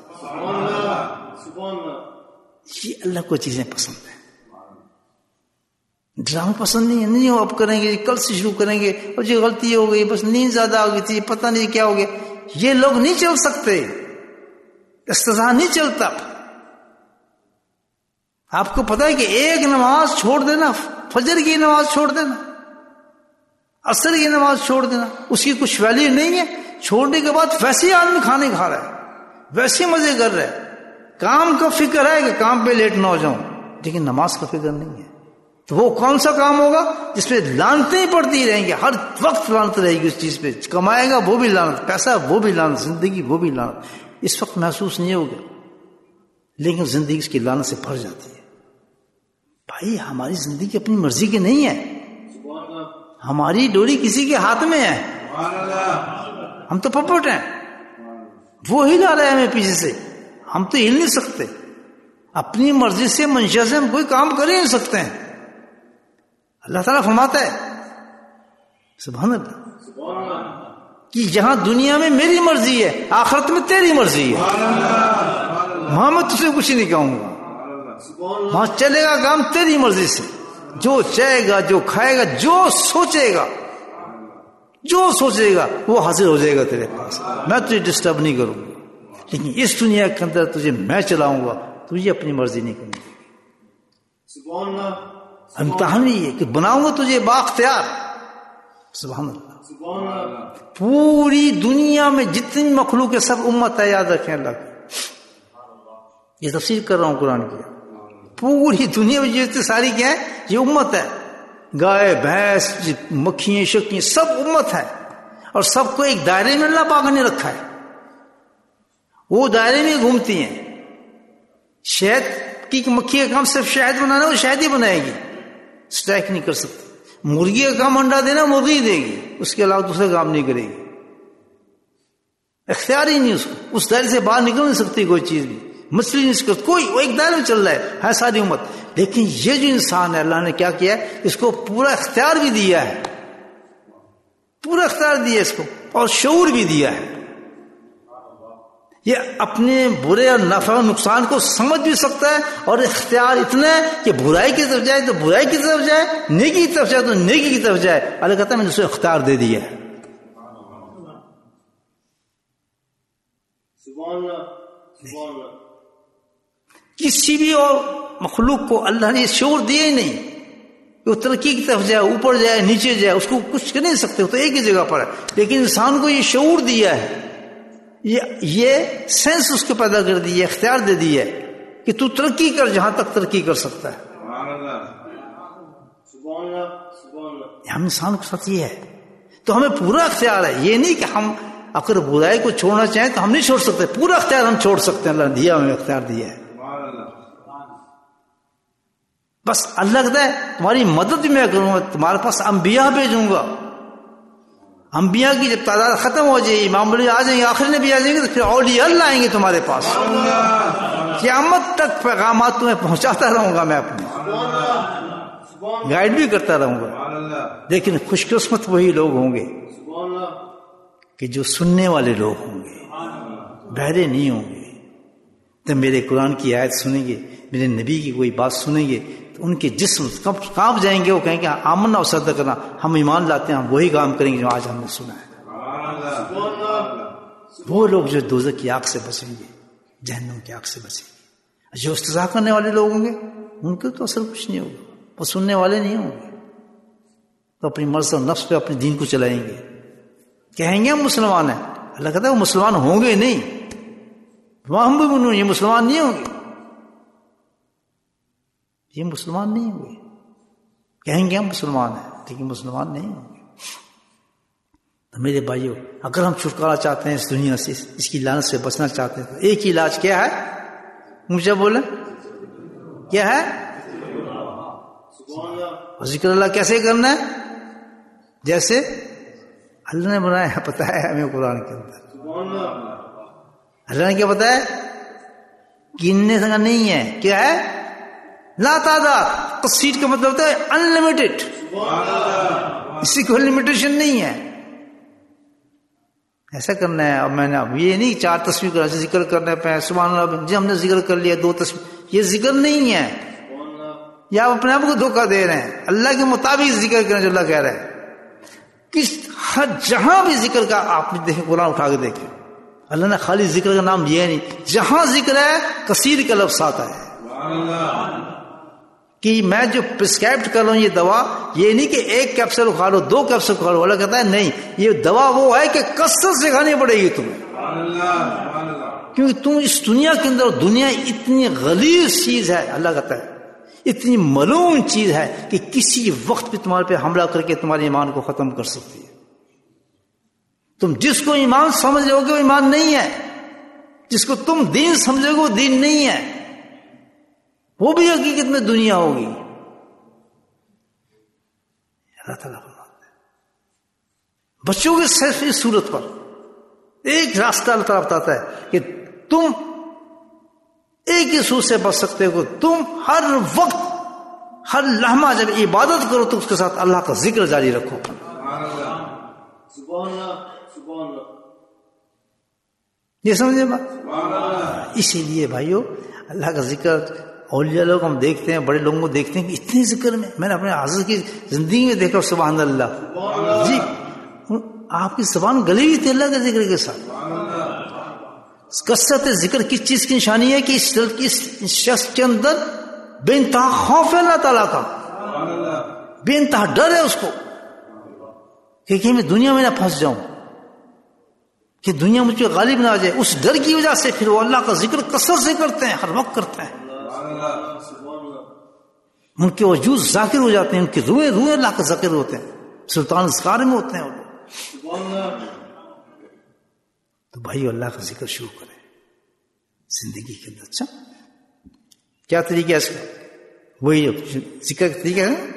یہ اللہ کو چیزیں پسند ہیں، ڈرامہ پسند نہیں ہے. نہیں ہو اب کریں گے، کل سے شروع کریں گے، اور جو غلطی ہو گئی بس نیند زیادہ ہو گئی تھی، پتہ نہیں کیا ہو گیا. یہ لوگ نہیں چل سکتے، استضاء نہیں چلتا. آپ کو پتا ہے کہ ایک نماز چھوڑ دینا، فجر کی نماز چھوڑ دینا، عصر کی نماز چھوڑ دینا، اس کی کچھ ویلیو نہیں ہے. چھوڑنے کے بعد ویسے آدمی کھانے کھا رہا ہے، ویسے مزے کر رہا ہے، کام کا فکر ہے کہ کام پہ لیٹ نہ ہو جاؤں، لیکن نماز کا فکر نہیں ہے. تو وہ کون سا کام ہوگا جس پہ لعنتیں ہی پڑتی رہیں گے، ہر وقت لعنت رہے گی اس چیز پہ. کمائے گا وہ بھی لعنت، پیسہ وہ بھی لعنت، زندگی وہ بھی لعنت. اس وقت محسوس نہیں ہوگا لیکن زندگی اس کی لعنت سے بھر جاتی ہے. بھائی ہماری زندگی اپنی مرضی کی نہیں ہے، ہماری ڈوری کسی کے ہاتھ میں ہے. ہم تو پپٹ ہیں، وہ ہلا رہے ہیں ہمیں پیچھے سے، ہم تو ہل نہیں سکتے. اپنی مرضی سے منشا سے ہم کوئی کام کر ہی نہیں سکتے ہیں. اللہ تعالیٰ فرماتا ہے سبحان اللہ کہ جہاں دنیا میں میری مرضی ہے آخرت میں تیری مرضی ہے. وہاں میں تجھے کچھ نہیں کہوں گا، وہاں چلے گا کام تیری مرضی سے. جو چاہے گا، جو کھائے گا، جو سوچے گا، جو سوچے گا وہ حاضر ہو جائے گا تیرے پاس. میں تجھے ڈسٹرب نہیں کروں گا، لیکن اس دنیا کے اندر تجھے میں چلاؤں گا، تجھے اپنی مرضی نہیں کرنی. امتحان یہ کہ بناؤں گا تجھے بااختیار. سبحان اللہ. پوری دنیا میں جتنی مخلوق ہے سب امت ہے، یاد رکھیں اللہ کی. یہ تفسیر کر رہا ہوں قرآن کی. پوری دنیا میں جتنی ساری کیا ہے یہ امت ہے. گائے بھینس مکھیاں شکیاں سب امت ہے، اور سب کو ایک دائرے میں اللہ پاک نے رکھا ہے. وہ دائرے میں گھومتی ہیں. شہد کی مکھی کا کام صرف شہد بنانا، وہ شہد ہی بنائے گی، اسٹیک نہیں کر سکتی. مرغی کا کام انڈا دینا، مرغی دے گی، اس کے علاوہ دوسرا کام نہیں کرے گی. اختیار ہی نہیں اس کو، اس دائرے سے باہر نکل نہیں سکتی کوئی چیز بھی. مچھلی نہیں سکتی کوئی، وہ ایک دائرے میں چل رہا ہے ہے ساری امت. لیکن یہ جو انسان ہے اللہ نے کیا کیا ہے، اس کو پورا اختیار بھی دیا ہے، پورا اختیار دیا اس کو، اور شعور بھی دیا ہے. یہ اپنے برے اور نفع و نقصان کو سمجھ بھی سکتا ہے، اور اختیار اتنا ہے کہ برائی کی طرف جائے تو برائی کی طرف جائے، نیکی کی طرف جائے تو نیکی کی طرف جائے. اللہ کہتا ہے میں نے اسے اختیار دے دیا ہے. کسی بھی اور مخلوق کو اللہ نے شعور دیا ہی نہیں کہ وہ ترقی کی طرف جائے، اوپر جائے، نیچے جائے، اس کو کچھ کر نہیں سکتے، وہ تو ایک ہی جگہ پر ہے. لیکن انسان کو یہ شعور دیا ہے، یہ یہ سینس اس کو پیدا کر دی ہے، اختیار دے دی ہے کہ تو ترقی کر جہاں تک ترقی کر سکتا ہے. ہم انسان کے ساتھ یہ ہے، تو ہمیں پورا اختیار ہے. یہ نہیں کہ ہم اگر برائی کو چھوڑنا چاہیں تو ہم نہیں چھوڑ سکتے، پورا اختیار ہم چھوڑ سکتے ہیں. اللہ نے دیا، ہمیں اختیار دیا ہے. بس اللہ کہتا ہے تمہاری مدد بھی میں کروں گا، تمہارے پاس انبیاء بھیجوں گا. انبیاء کی جب تعداد ختم ہو جائے، امام بڑی آ جائیں گے، آخری نبی آ جائیں گے، تو پھر اولیاء اللہ آئیں گے تمہارے پاس. قیامت تک پیغامات تمہیں پہنچاتا رہوں گا، میں اپنے گائیڈ بھی کرتا رہوں گا. لیکن خوش قسمت وہی لوگ ہوں گے کہ جو سننے والے لوگ ہوں گے، بہرے نہیں ہوں گے. جب میرے قرآن کی آیت سنیں گے، میرے نبی کی کوئی بات سنیں گے، تو ان کے جسم کانپ جائیں گے. وہ کہیں گے آمنا و صدقنا، ہم ایمان لاتے ہیں، ہم وہی کام کریں گے جو آج ہم نے سنا ہے. وہ لوگ جو دوزخ کی آگ سے بچیں گے، جہنم کی آگ سے بچیں گے. جو استضاء کرنے والے لوگ ہوں گے ان کو تو اثر کچھ نہیں ہوگا، وہ سننے والے نہیں ہوں گے، تو اپنی مرض و نفس پہ اپنے دین کو چلائیں گے. کہیں گے ہم مسلمان ہیں، اللہ کہتا ہے وہ مسلمان ہوں گے نہیں، ہم بھی بنوں یہ مسلمان نہیں ہوں گے، یہ مسلمان نہیں ہوں گے. کہیں گے ہم مسلمان ہیں لیکن مسلمان نہیں ہوں گے. تو میرے بھائیو، اگر ہم چھٹکارا چاہتے ہیں اس دنیا سے، اس کی لعنت سے بچنا چاہتے ہیں، تو ایک ہی علاج کیا ہے؟ مجھے بولیں کیا ہے؟ ذکر اللہ کیسے کرنا ہے؟ جیسے اللہ نے بنایا ہے، پتہ ہے ہمیں قرآن کے اندر. اللہ نے کیا بتایا؟ گننے کا نہیں ہے. کیا ہے؟ لا تعداد. قصید کا مطلب ہوتا ہے انلمیٹڈ، اسی کو لمیٹیشن نہیں ہے. ایسا کرنا ہے. اب میں نے اب یہ نہیں چار تصویر کر ذکر کرنے پہ سبحان اللہ جی ہم نے ذکر کر لیا دو تصویر، یہ ذکر نہیں ہے. یا آپ اپنے آپ کو دھوکہ دے رہے ہیں. اللہ کے مطابق ذکر کریں جو اللہ کہہ رہے ہیں. کس ہر جہاں بھی ذکر کا آپ نے دیکھیں، قرآن اٹھا کے دیکھیں، اللہ نے خالی ذکر کا نام لیا نہیں، جہاں ذکر ہے کثیر کا لفظ آتا ہے. کہ میں جو پرسکرائبڈ کر رہا ہوں یہ دوا، یہ نہیں کہ ایک کیپسول کھا لو، دو کیپسول کھا لو. اللہ کہتا ہے نہیں، یہ دوا وہ ہے کہ کثرت سے کھانی پڑے گی تمہیں، کیونکہ تم اس دنیا کے اندر، دنیا اتنی غلیظ چیز ہے، اللہ کہتا ہے اتنی ملعون چیز ہے کہ کسی وقت بھی تمہارے پہ حملہ کر کے تمہارے ایمان کو ختم کر سکتی ہے. تم جس کو ایمان سمجھ رہے ہو کہ وہ ایمان نہیں ہے، جس کو تم دین سمجھو گے وہ دین نہیں ہے، وہ بھی حقیقت میں دنیا ہوگی. اللہ تعالیٰ فرماتا ہے بچوں کے صرف اس صورت پر ایک راستہ اللہ تعالیٰ بتاتا ہے کہ تم ایک ہی سود سے بچ سکتے ہو. تم ہر وقت، ہر لمحہ جب عبادت کرو تو اس کے ساتھ اللہ کا ذکر جاری رکھو. یہ سمجھے بات؟ اسی لیے بھائیو اللہ کا ذکر، اولیاء لوگ ہم دیکھتے ہیں، بڑے لوگوں کو دیکھتے ہیں کہ اتنے ذکر میں، میں نے اپنے حضرت کی زندگی میں دیکھا سبحان اللہ جی، آپ کی زبان گلی ہوئی تھی اللہ کے ذکر کے ساتھ. کثرت ذکر کس چیز کی نشانی ہے؟ کہ اس شخص کے اندر بے انتہا خوف ہے اللہ تعالیٰ کا، بے انتہا ڈر ہے اس کو کہ کہ میں دنیا میں نہ پھنس جاؤں، کہ دنیا مجھ پہ غالب نہ آ جائے. اس ڈر کی وجہ سے پھر وہ اللہ کا ذکر کثرت سے کرتے ہیں، ہر وقت کرتے ہیں. ان کے وجود ذاکر ہو جاتے ہیں، ان کی روئے روئے اللہ کا ذکر ہوتے ہیں، سلطان اذکار میں ہوتے ہیں وہ. تو بھائی اللہ کا ذکر شروع کریں زندگی کے اندر. اچھا کیا طریقہ ہے اس کا؟ وہی ذکر کا طریقہ ہے.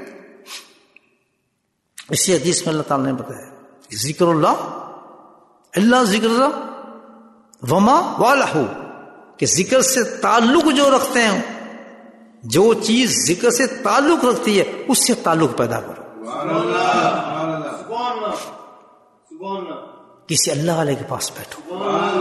اسی حدیث میں اللہ تعالیٰ نے بتایا ذکر اللہ، اللہ ذکر اللہ وما والہ، کہ ذکر سے تعلق جو رکھتے ہیں، جو چیز ذکر سے تعلق رکھتی ہے اس سے تعلق پیدا کرو. کسی اللہ والے کے پاس بیٹھو.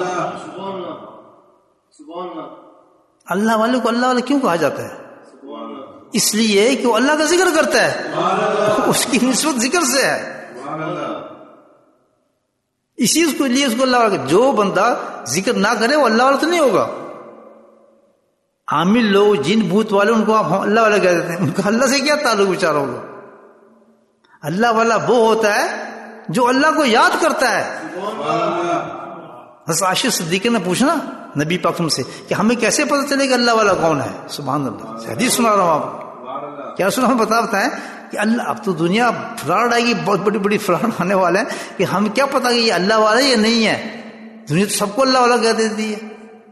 اللہ والے کو اللہ والے کیوں کہا جاتا ہے؟ اس لیے کہ وہ اللہ کا ذکر کرتا ہے، اس کی نسبت ذکر سے ہے. اسی کو لیے اس کو اللہ والا. جو بندہ ذکر نہ کرے وہ اللہ والا تو نہیں ہوگا. عامل لوگ جن بھوت والے ان کو آپ اللہ والا کہہ دیتے ہیں. ان کا اللہ سے کیا تعلق بیچاروں کو؟ اللہ والا وہ ہوتا ہے جو اللہ کو یاد کرتا ہے. حضرت عائشہ صدیقہ نے پوچھنا نبی پاک سے کہ ہمیں کیسے پتہ چلے کہ اللہ والا کون ہے؟ سبحان اللہ. حدیث سنا رہا ہوں آپ کو. کیا سنا؟ ہم بتا بتائیں کہ اللہ اب تو دنیا فراڈ آئے گی، بہت بڑی بڑی فراڈ آنے والے ہیں کہ ہم کیا پتا کہ یہ اللہ والا ہے یا نہیں ہے. دنیا تو سب کو اللہ والا کہہ دیتی ہے.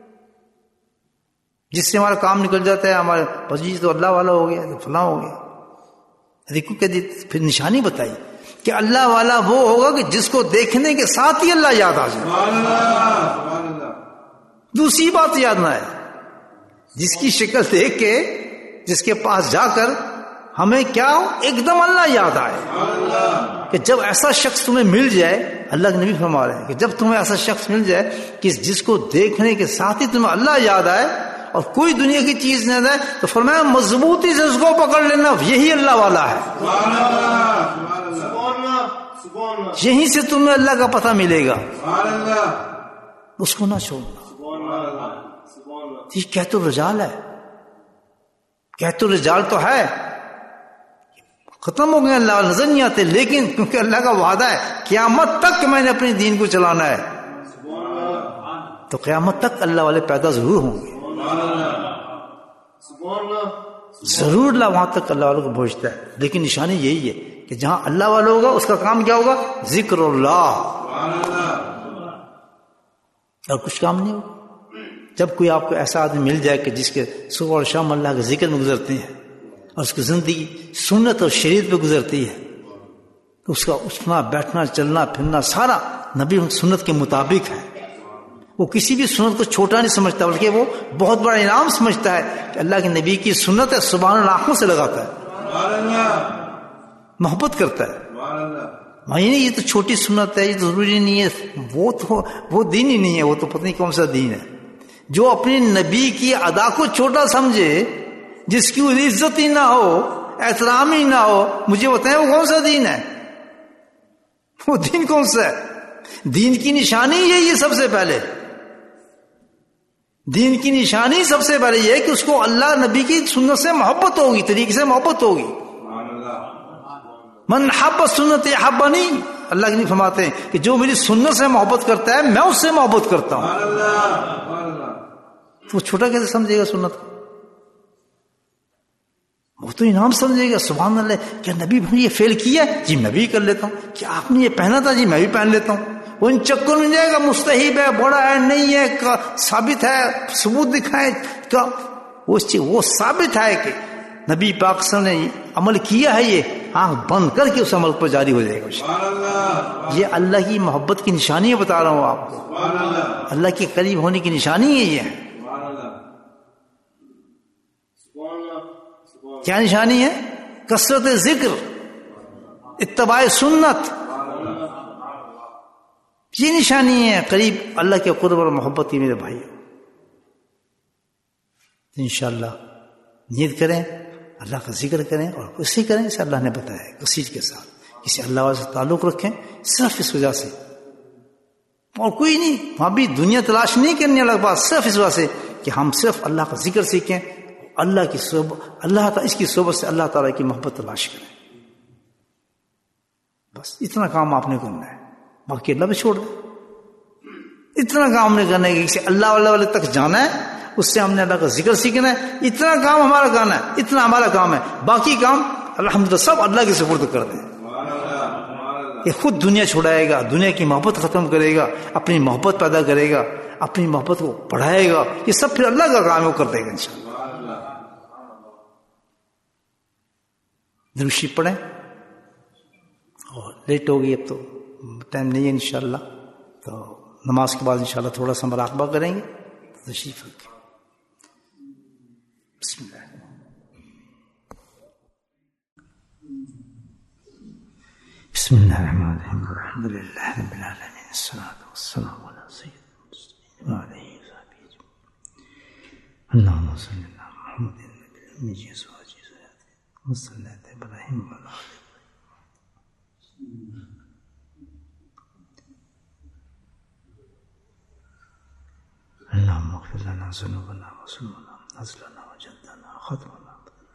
جس سے ہمارا کام نکل جاتا ہے ہمارے بس جی تو اللہ والا ہو گیا، تو فلاں ہو گیا. دیکھو کہ پھر نشانی بتائی کہ اللہ والا وہ ہوگا کہ جس کو دیکھنے کے ساتھ ہی اللہ یاد آ جائے. دوسری بات یاد نہ ہے. جس کی شکل دیکھ کے جس کے پاس جا کر ہمیں کیا ہو ایک دم اللہ یاد آئے. کہ جب ایسا شخص تمہیں مل جائے، اللہ کے نبی فرما رہے ہیں کہ جب تمہیں ایسا شخص مل جائے کہ جس کو دیکھنے کے ساتھ ہی تمہیں اللہ یاد آئے اور کوئی دنیا کی چیز نہ دے، تو فرمایا مضبوطی سے اس کو پکڑ لینا، یہی اللہ والا ہے. یہیں سے تمہیں اللہ کا پتہ ملے گا. اس کو نہ چھوڑنا. یہ کہت الرجال ہے. کہت الرجال تو ہے، ختم ہو گئے، اللہ نظر نہیں آتے، لیکن کیونکہ اللہ کا وعدہ ہے قیامت تک کہ میں نے اپنے دین کو چلانا ہے، تو قیامت تک اللہ والے پیدا ضرور ہوں گے. ضرور اللہ وہاں تک اللہ والوں کو پہنچتا ہے. لیکن نشانی یہی ہے کہ جہاں اللہ والا ہوگا اس کا کام کیا ہوگا؟ ذکر اللہ، اور کچھ کام نہیں ہوگا. جب کوئی آپ کو ایسا آدمی مل جائے کہ جس کے صبح اور شام اللہ کے ذکر میں گزرتے ہیں اور اس کی زندگی سنت اور شریعت پہ گزرتی ہے، تو اس کا اٹھنا بیٹھنا چلنا پھرنا سارا نبی سنت کے مطابق ہے. وہ کسی بھی سنت کو چھوٹا نہیں سمجھتا، بلکہ وہ بہت بڑا انعام سمجھتا ہے کہ اللہ کے نبی کی سنت ہے، سبحان اللہ آنکھوں سے لگاتا ہے، محبت کرتا ہے. نہیں یہ تو چھوٹی سنت ہے، یہ تو ضروری نہیں ہے، وہ تو وہ دین ہی نہیں ہے، وہ تو پتہ نہیں کون سا دین ہے. جو اپنی نبی کی ادا کو چھوٹا سمجھے، جس کی عزت ہی نہ ہو، احترام ہی نہ ہو، مجھے بتائیں وہ کون سا دین ہے؟ وہ دین کون سا ہے؟ دین کی نشانی یہی ہے. سب سے پہلے دین کی نشانی سب سے پہلے یہ ہے کہ اس کو اللہ نبی کی سنت سے محبت ہوگی، طریقے سے محبت ہوگی. من حب سنت حبنی، اللہ کے نبی فرماتے ہیں کہ جو میری سنت سے محبت کرتا ہے میں اس سے محبت کرتا ہوں. تو وہ چھوٹا کیسے سمجھے گا سنت کو؟ وہ تو انعام سمجھے گا. سبحان اللہ، کیا نبی بھائی یہ فیل کیا ہے؟ جی میں بھی کر لیتا ہوں. کیا آپ نے یہ پہنا تھا؟ جی میں بھی پہن لیتا ہوں. وہ ان چکر میں جائے گا مستحب ہے، بڑا ہے، نہیں ہے، ثابت ہے، ثبوت دکھائے کیا وہ وہ ثابت ہے کہ نبی پاک صلی اللہ علیہ وسلم نے عمل کیا ہے، یہ آنکھ بند کر کے اس عمل پر جاری ہو جائے گا. یہ اللہ کی محبت کی نشانی ہے، بتا رہا ہوں آپ کو. اللہ کے قریب ہونے کی نشانی یہی ہے. کیا نشانی ہے؟ کثرت ذکر، اتباع سنت، یہ نشانی ہے قریب اللہ کے قرب اور محبت کی. میرے بھائی انشاءاللہ نیت کریں، اللہ کا ذکر کریں اور اسی کریں جیسے اللہ نے بتایا، کسی کے ساتھ کسی اللہ والے سے تعلق رکھیں صرف اس وجہ سے، اور کوئی نہیں. وہاں بھی دنیا تلاش نہیں کرنی الگ بات، صرف اس وجہ سے کہ ہم صرف اللہ کا ذکر سیکھیں، اللہ کی صحبت، اللہ تعالیٰ اس کی صحبت سے اللہ تعالیٰ کی محبت تلاش کریں. بس اتنا کام آپ نے کرنا ہے، باقی اللہ پہ چھوڑ دیں. اتنا کام نہیں کرنا ہے کہ کسی اللہ والے والے تک جانا ہے، اس سے ہم نے اللہ کا ذکر سیکھنا ہے. اتنا کام ہمارا کرنا ہے، اتنا ہمارا کام ہے. باقی کام الحمدللہ سب اللہ کے سپرد کر دیں. یہ خود دنیا چھوڑائے گا، دنیا کی محبت ختم کرے گا، اپنی محبت پیدا کرے گا، اپنی محبت کو بڑھائے گا. یہ سب پھر اللہ کا کام ہے، وہ کر دے گا انشاءاللہ. درشی پڑھیں اور لیٹ ہوگی، اب تو ٹائم نہیں ہے انشاءاللہ، تو نماز کے بعد انشاءاللہ تھوڑا سا مراقبہ کریں گے. تشریف رکھیں. بسم اللہ. بسم اللہ الرحمن الرحیم. الحمد للہ رب العالمین، الصلاۃ والسلام علی سیدنا المرسلین وعلی آلہ وصحبہ اجمعین. اللہم صل علی محمد النبی الامی وازواجہ ذریۃ وصلاۃ ابراہیم وعلی آلہ. اللهم اغفر لنا ذنوبنا وسوءنا نزلنا وجدنا خطرنا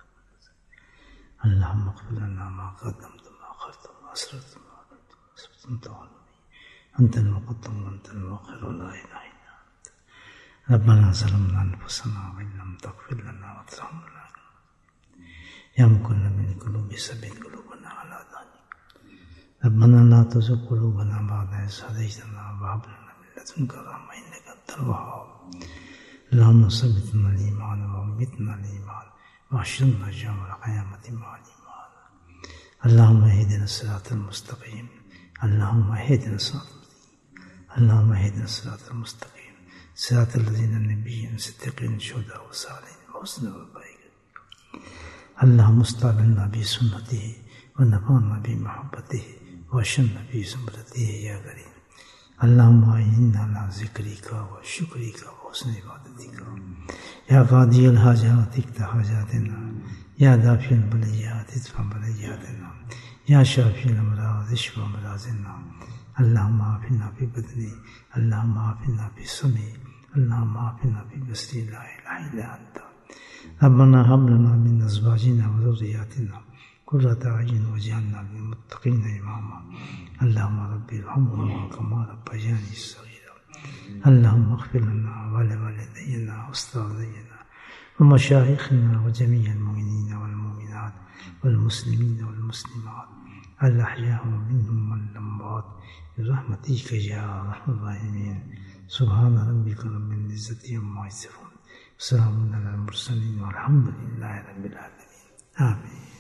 اللهم اغفر لنا ما قدمت ما أخرت ما أسررت ما أعلنت أنت أنت المقدم وأنت المؤخر ولا إله إلا أنت ربنا ظلمنا أنفسنا وإن لم تغفر لنا وترحمنا يا مكن من قلوب ثبت قلوبنا على دينك ربنا لا تزغ قلوبنا بعد إذ هديتنا وهب لنا من لدنك رحمة إنك أنت الوهاب اللهم ثبتنا الإيمان وأمتنا الإيمان واحشرنا يوم القيامة مع الإيمان اللهم اهدنا الصراط المستقيم اللهم اهدنا الصراط المستقيم اللهم اهدنا الصراط المستقيم صراط الذين النبيين صديقين شهداء وصالحين وحسن أولئك اللهم استعملنا بسنته ونفعنا بمحبته واشرنا بزمرته يا كريم اللهم أعنا على ذكرك وشكرك وحسن عبادتك يا قاضي الحاجات اقض حاجاتنا يا دافع البليات ادفع بلياتنا يا شافي الأمراض اشف أمراضنا اللهم عافنا في بدني اللهم عافنا في سمعي اللهم عافنا في بصري لا إله إلا أنت ربنا هب لنا من أزواجنا وذرياتنا قرة أعين واجعلنا للمتقين إماما اللهم ربي ارحمهما كما ربياني صغيرا اللهم اغفر لنا ولوالدينا وأستاذنا ومشايخنا وجميع المؤمنين والمؤمنات والمسلمين والمسلمات الأحياء منهم والأموات برحمتك يا أرحم الراحمين سبحان ربك رب العزة عما يصفون وسلام على المرسلين والحمد لله رب العالمين آمين.